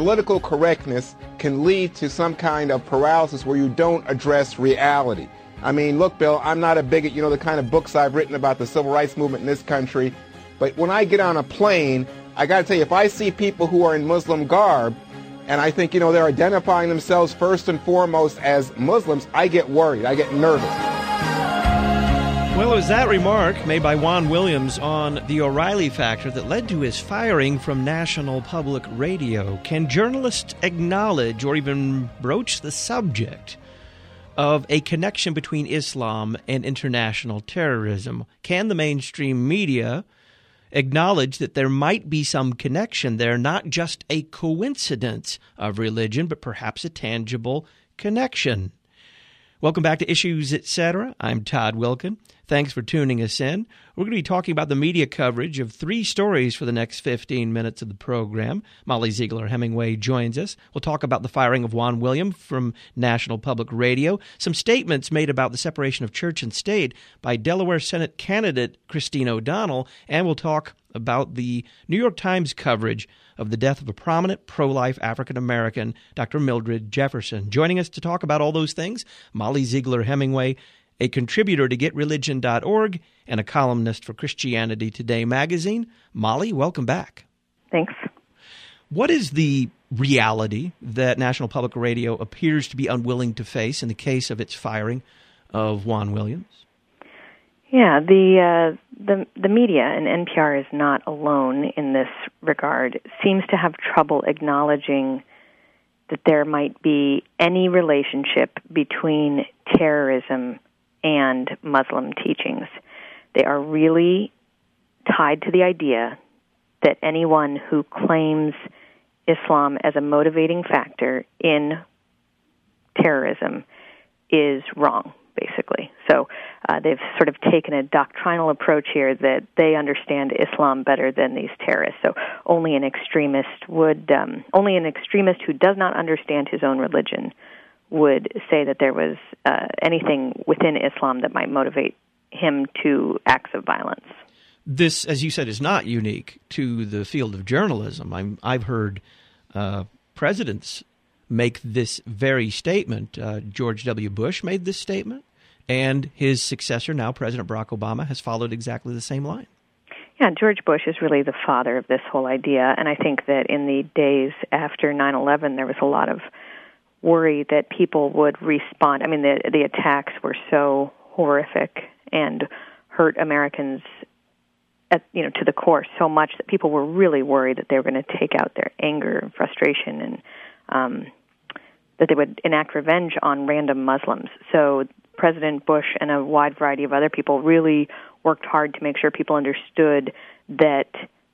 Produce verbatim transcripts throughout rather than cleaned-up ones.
political correctness can lead to some kind of paralysis where you don't address reality. I mean, look, Bill, I'm not a bigot. You know, the kind of books I've written about the civil rights movement in this country. But when I get on a plane, I got to tell you, if I see people who are in Muslim garb, and I think, you know, they're identifying themselves first and foremost as Muslims, I get worried. I get nervous. Well, it was that remark made by Juan Williams on the O'Reilly factor that led to his firing from National Public Radio. Can journalists acknowledge or even broach the subject of a connection between Islam and international terrorism? Can the mainstream media acknowledge that there might be some connection there, not just a coincidence of religion, but perhaps a tangible connection? Welcome back to Issues Etc. I'm Todd Wilkin. Thanks for tuning us in. We're going to be talking about the media coverage of three stories for the next fifteen minutes of the program. Molly Ziegler Hemingway joins us. We'll talk about the firing of Juan Williams from National Public Radio, some statements made about the separation of church and state by Delaware Senate candidate Christine O'Donnell, and we'll talk about the New York Times coverage of the death of a prominent pro-life African-American, Doctor Mildred Jefferson. Joining us to talk about all those things, Molly Ziegler Hemingway, a contributor to get religion dot org and a columnist for Christianity Today magazine. Molly, welcome back. Thanks. What is the reality that National Public Radio appears to be unwilling to face in the case of its firing of Juan Williams? Yeah, the uh, the the media, and N P R is not alone in this regard, seems to have trouble acknowledging that there might be any relationship between terrorism and Muslim teachings. They are really tied to the idea that anyone who claims Islam as a motivating factor in terrorism is wrong, basically. So uh, they've sort of taken a doctrinal approach here that they understand Islam better than these terrorists. So only an extremist would, um, only an extremist who does not understand his own religion would say that there was uh, anything within Islam that might motivate him to acts of violence. This, as you said, is not unique to the field of journalism. I'm, I've heard uh, presidents make this very statement. Uh, George W. Bush made this statement, and his successor, now President Barack Obama, has followed exactly the same line. Yeah, George Bush is really the father of this whole idea, and I think that in the days after nine eleven, there was a lot of worry that people would respond. I mean, the the attacks were so horrific and hurt Americans at, you know, to the core so much that people were really worried that they were going to take out their anger and frustration, and um, that they would enact revenge on random Muslims. So President Bush and a wide variety of other people really worked hard to make sure people understood that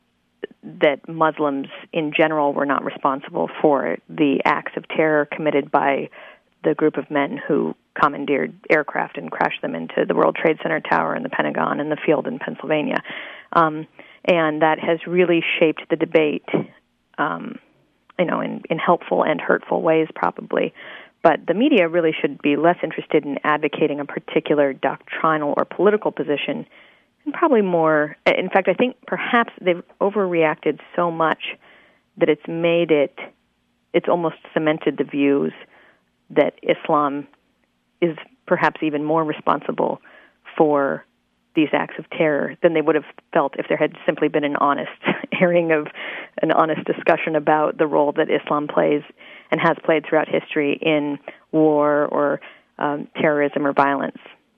that Muslims in general were not responsible for the acts of terror committed by the group of men who commandeered aircraft and crashed them into the World Trade Center Tower and the Pentagon and the field in Pennsylvania. Um, and that has really shaped the debate, um, you know, in, in helpful and hurtful ways probably. But the media really should be less interested in advocating a particular doctrinal or political position, and probably more, in fact, I think perhaps they've overreacted so much that it's made it, it's almost cemented the views that Islam is perhaps even more responsible for these acts of terror than they would have felt if there had simply been an honest airing of an honest discussion about the role that Islam plays and has played throughout history in war or um, terrorism or violence.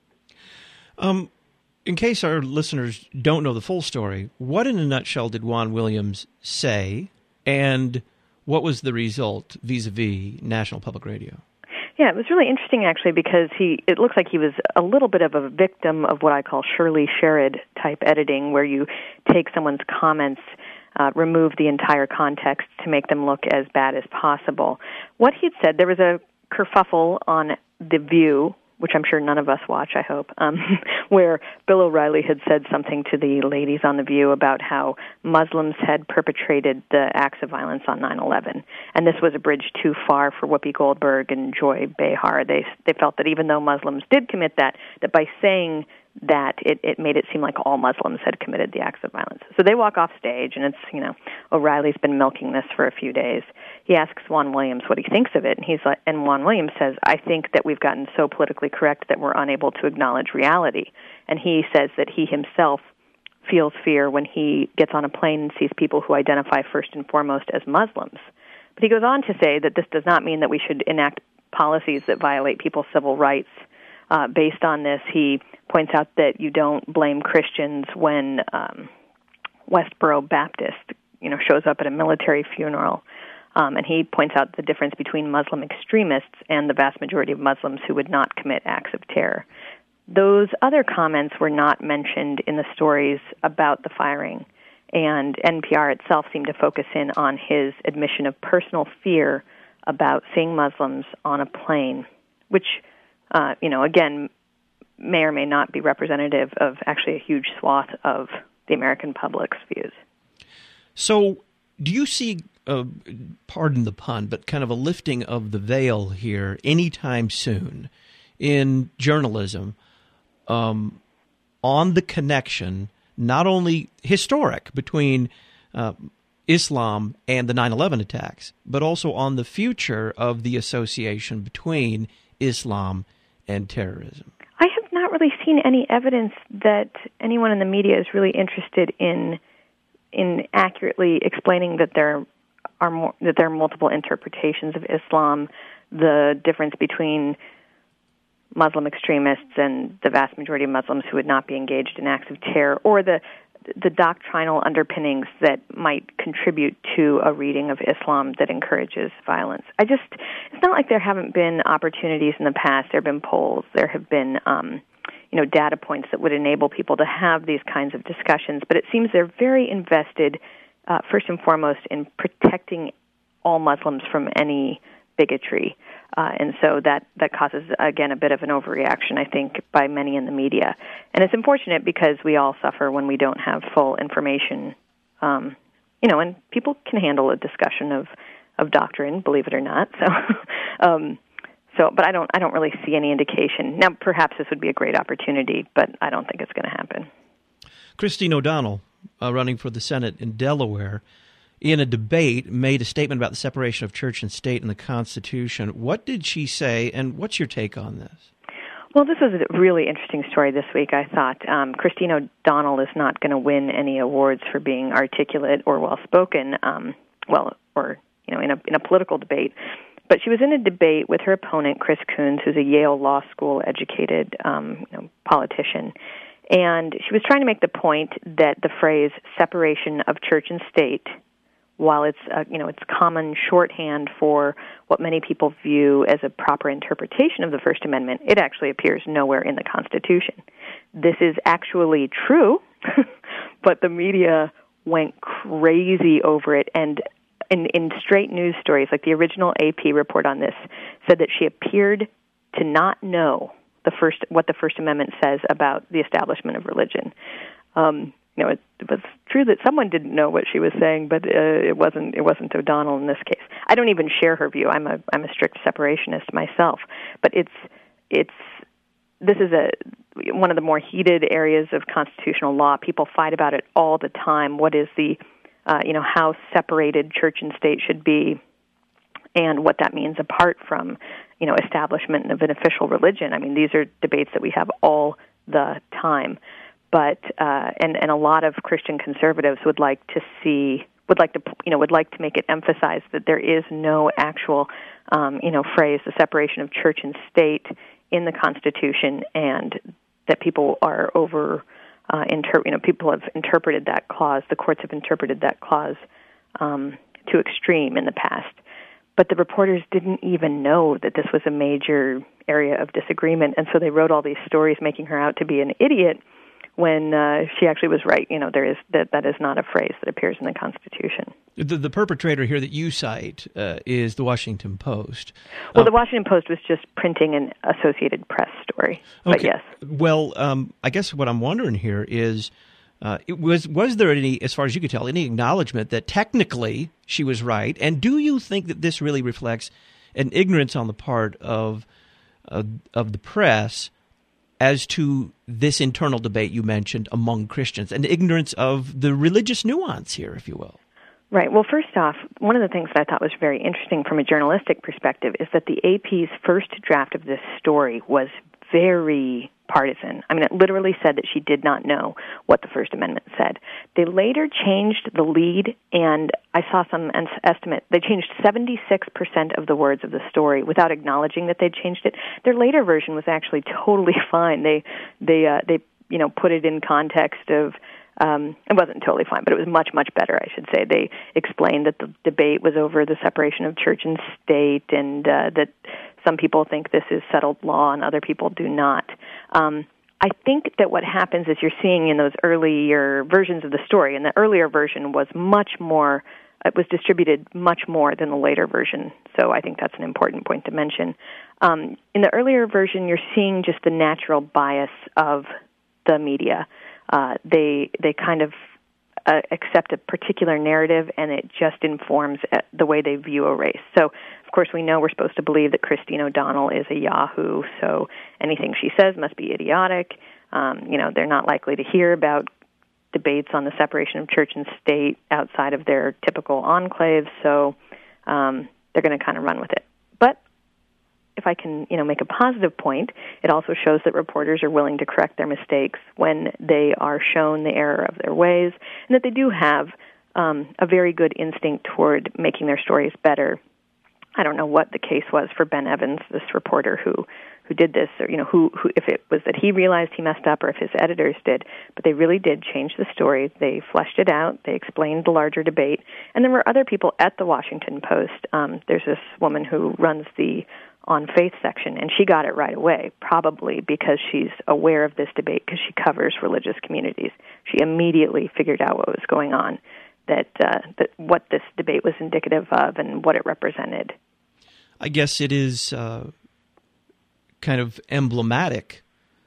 Um. In case our listeners don't know the full story, what in a nutshell did Juan Williams say, and what was the result vis-a-vis National Public Radio? Yeah, it was really interesting, actually, because he it looks like he was a little bit of a victim of what I call Shirley Sherrod type editing, where you take someone's comments, uh, remove the entire context to make them look as bad as possible. What he had said, there was a kerfuffle on The View, which I'm sure none of us watch, I hope, um, where Bill O'Reilly had said something to the ladies on The View about how Muslims had perpetrated the acts of violence on nine eleven. And this was a bridge too far for Whoopi Goldberg and Joy Behar. They they felt that even though Muslims did commit that, that by saying that it, it made it seem like all Muslims had committed the acts of violence. So they walk off stage, and it's, you know, O'Reilly's been milking this for a few days. he asks Juan Williams what he thinks of it, and he's like, and Juan Williams says, "I think that we've gotten so politically correct that we're unable to acknowledge reality." And he says that he himself feels fear when he gets on a plane and sees people who identify first and foremost as Muslims. But he goes on to say that this does not mean that we should enact policies that violate people's civil rights. Uh, based on this, he points out that you don't blame Christians when um, Westboro Baptist, you know, shows up at a military funeral. Um, and he points out the difference between Muslim extremists and the vast majority of Muslims who would not commit acts of terror. Those other comments were not mentioned in the stories about the firing, and N P R itself seemed to focus in on his admission of personal fear about seeing Muslims on a plane, which, uh, you know, again, may or may not be representative of actually a huge swath of the American public's views. So do you see, uh, pardon the pun, but kind of a lifting of the veil here anytime soon in journalism um, on the connection, not only historic between uh, Islam and the nine eleven attacks, but also on the future of the association between Islam and terrorism? I have not really seen any evidence that anyone in the media is really interested in in accurately explaining that there are more, that there are multiple interpretations of Islam, the difference between Muslim extremists and the vast majority of Muslims who would not be engaged in acts of terror, or the the doctrinal underpinnings that might contribute to a reading of Islam that encourages violence. I just, it's not like there haven't been opportunities in the past. There have been polls. There have been, um, you know, data points that would enable people to have these kinds of discussions. But it seems they're very invested, uh, first and foremost, in protecting all Muslims from any bigotry. Uh, and so that, that causes, again, a bit of an overreaction, I think, by many in the media. And it's unfortunate because we all suffer when we don't have full information. Um, you know, and people can handle a discussion of, of doctrine, believe it or not. So, um, so, but I don't, I don't really see any indication. Now, perhaps this would be a great opportunity, but I don't think it's going to happen. Christine O'Donnell, uh, running for the Senate in Delaware, in a debate, made a statement about the separation of church and state in the Constitution. What did she say, and what's your take on this? Well, this was a really interesting story this week, I thought. Um, Christine O'Donnell is not going to win any awards for being articulate or well-spoken, um, well, or, you know, in a, in a political debate. But she was in a debate with her opponent, Chris Coons, who's a Yale Law School-educated um, you know, politician. And she was trying to make the point that the phrase separation of church and state, while it's uh, you know it's common shorthand for what many people view as a proper interpretation of the First Amendment, it actually appears nowhere in the Constitution. This is actually true, but the media went crazy over it, and in, in straight news stories, like the original A P report on this, said that she appeared to not know the first what the First Amendment says about the establishment of religion. Um, You know, it, it was true that someone didn't know what she was saying, but uh, it wasn't. It wasn't O'Donnell in this case. I don't even share her view. I'm a I'm a strict separationist myself. But it's it's this is a one of the more heated areas of constitutional law. People fight about it all the time. What is the uh, you know how separated church and state should be, and what that means apart from you know establishment of an official religion. I mean, these are debates that we have all the time. But uh, and and a lot of Christian conservatives would like to see would like to you know would like to make it emphasize that there is no actual um, you know phrase, the separation of church and state, in the Constitution, and that people are over uh, inter- you know people have interpreted that clause. The courts have interpreted that clause um, to extreme in the past. But the reporters didn't even know that this was a major area of disagreement, and so they wrote all these stories making her out to be an idiot, when uh, she actually was right. You know, there is that that is not a phrase that appears in the Constitution. The, the perpetrator here that you cite uh, is the Washington Post. Well, uh, the Washington Post was just printing an Associated Press story. Okay. But yes. Well, um, I guess what I'm wondering here is, uh, it was was there any, as far as you could tell, any acknowledgement that technically she was right? And do you think that this really reflects an ignorance on the part of uh, of the press as to this internal debate you mentioned among Christians, and ignorance of the religious nuance here, if you will? Right. Well, first off, one of the things that I thought was very interesting from a journalistic perspective is that the A P's first draft of this story was very partisan. I mean, it literally said that she did not know what the First Amendment said. They later changed the lead, and I saw some estimate. They changed seventy-six percent of the words of the story without acknowledging that they'd changed it. Their later version was actually totally fine. They, they, uh, they, you know, put it in context of. Um, it wasn't totally fine, but it was much, much better, I should say. They explained that the debate was over the separation of church and state, and uh, that some people think this is settled law and other people do not. Um, I think that what happens is you're seeing in those earlier versions of the story, and the earlier version was much more, it was distributed much more than the later version, so I think that's an important point to mention. Um, in the earlier version, you're seeing just the natural bias of the media. Uh, they they kind of uh, accept a particular narrative, and it just informs the way they view a race. So, of course, we know we're supposed to believe that Christine O'Donnell is a yahoo, so anything she says must be idiotic. Um, you know, they're not likely to hear about debates on the separation of church and state outside of their typical enclaves, so um, they're going to kind of run with it. But if I can, you know, make a positive point, it also shows that reporters are willing to correct their mistakes when they are shown the error of their ways, and that they do have um, a very good instinct toward making their stories better. I don't know what the case was for Ben Evans, this reporter who, who did this, or, you know, who, who if it was that he realized he messed up or if his editors did, but they really did change the story. They fleshed it out. They explained the larger debate. And there were other people at the Washington Post. Um, there's this woman who runs the On Faith section, and she got it right away, probably because she's aware of this debate because she covers religious communities. She immediately figured out what was going on, that, uh, that what this debate was indicative of and what it represented. I guess it is uh, kind of emblematic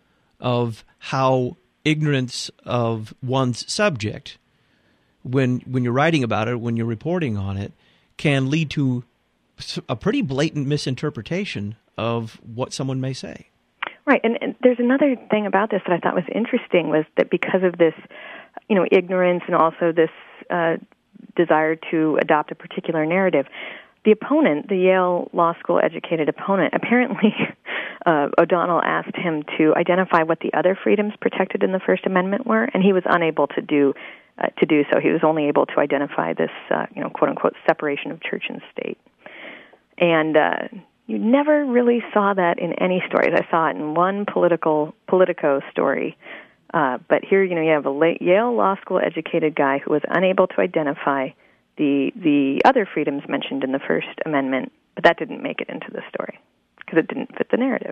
of how ignorance of one's subject, when when you're writing about it, when you're reporting on it, can lead to a pretty blatant misinterpretation of what someone may say. Right, and, and there's another thing about this that I thought was interesting, was that because of this, you know, ignorance and also this uh, desire to adopt a particular narrative, the opponent, the Yale Law School educated opponent, apparently uh, O'Donnell asked him to identify what the other freedoms protected in the First Amendment were, and he was unable to do uh, to do so. He was only able to identify this, uh, you know, quote unquote, separation of church and state. And uh, you never really saw that in any stories. I saw it in one political Politico story. Uh, but here, you know, you have a Yale Law School educated guy who was unable to identify the the other freedoms mentioned in the First Amendment, but that didn't make it into the story because it didn't fit the narrative.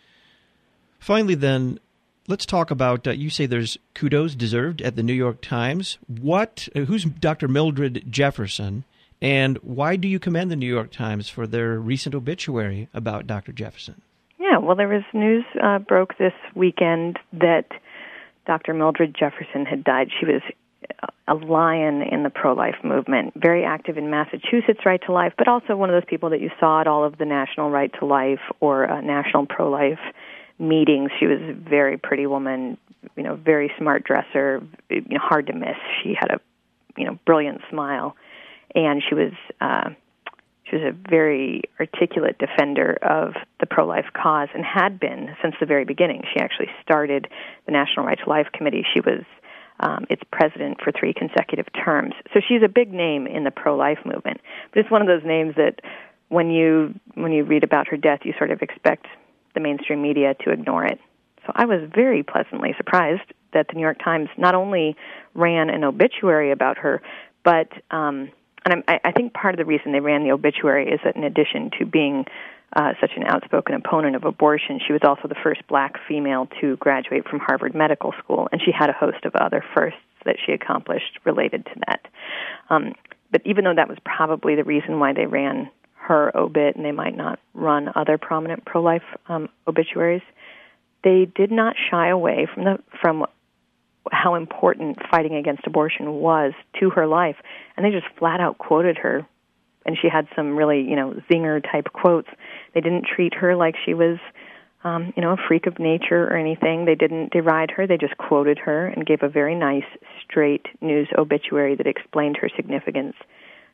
Finally, then, let's talk about, uh, you say there's kudos deserved at the New York Times. What? Uh, who's Doctor Mildred Jefferson? And why do you commend the New York Times for their recent obituary about Doctor Jefferson? Yeah, well, there was news uh, broke this weekend that Doctor Mildred Jefferson had died. She was a lion in the pro-life movement, very active in Massachusetts Right to Life, but also one of those people that you saw at all of the National Right to Life or uh, National Pro-Life meetings. She was a very pretty woman, you know, very smart dresser, you know, hard to miss. She had a, you know, brilliant smile. And she was uh, she was a very articulate defender of the pro-life cause and had been since the very beginning. She actually started the National Right to Life Committee. She was um, its president for three consecutive terms. So she's a big name in the pro-life movement. But it's one of those names that when you when you read about her death, you sort of expect the mainstream media to ignore it. So I was very pleasantly surprised that the New York Times not only ran an obituary about her, but um, And I, I think part of the reason they ran the obituary is that in addition to being uh, such an outspoken opponent of abortion, she was also the first black female to graduate from Harvard Medical School, and she had a host of other firsts that she accomplished related to that. Um, but even though that was probably the reason why they ran her obit, and they might not run other prominent pro-life um, obituaries, they did not shy away from the from how important fighting against abortion was to her life, and they just flat out quoted her, and she had some really, you know, zinger-type quotes. They didn't treat her like she was, um, you know, a freak of nature or anything. They didn't deride her. They just quoted her and gave a very nice, straight news obituary that explained her significance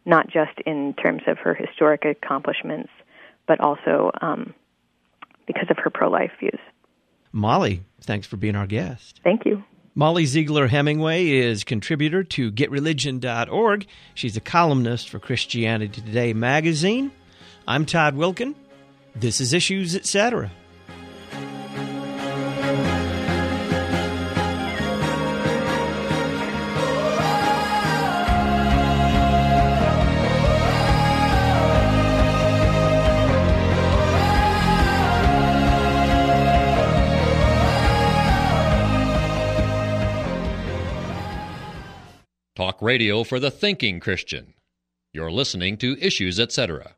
not just in terms of her historic accomplishments, but also um, because of her pro-life views. Molly, thanks for being our guest. Thank you. Molly Ziegler Hemingway is contributor to get religion dot org. She's a columnist for Christianity Today magazine. I'm Todd Wilkin. This is Issues, et cetera. Talk radio for the thinking Christian. You're listening to Issues, et cetera.